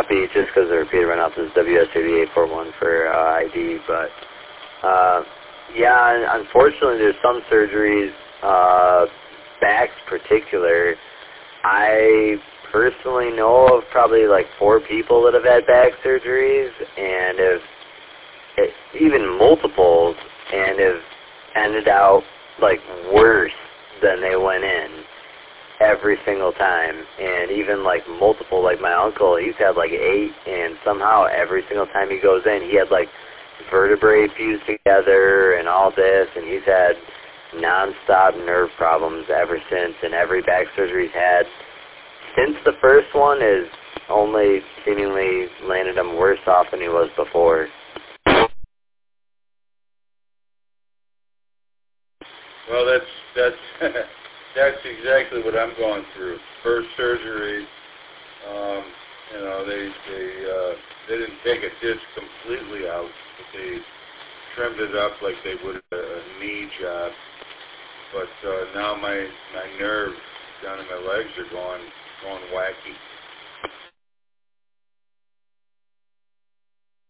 copy just because the repeater went out. This is WS8841 for ID, but yeah, unfortunately there's some surgeries, backs particular. I personally know of probably like 4 people that have had back surgeries, and even multiples, and have ended out like worse than they went in every single time. And even like multiple, like my uncle, he's had like 8, and somehow every single time he goes in, he had like vertebrae fused together and all this, and he's had non-stop nerve problems ever since, and every back surgery he's had since the first one is only seemingly landed him worse off than he was before. Well, that's that's exactly what I'm going through. First surgery, you know, they didn't take a disc completely out, but they trimmed it up like they would a knee job. But now my nerves down in my legs are going wacky.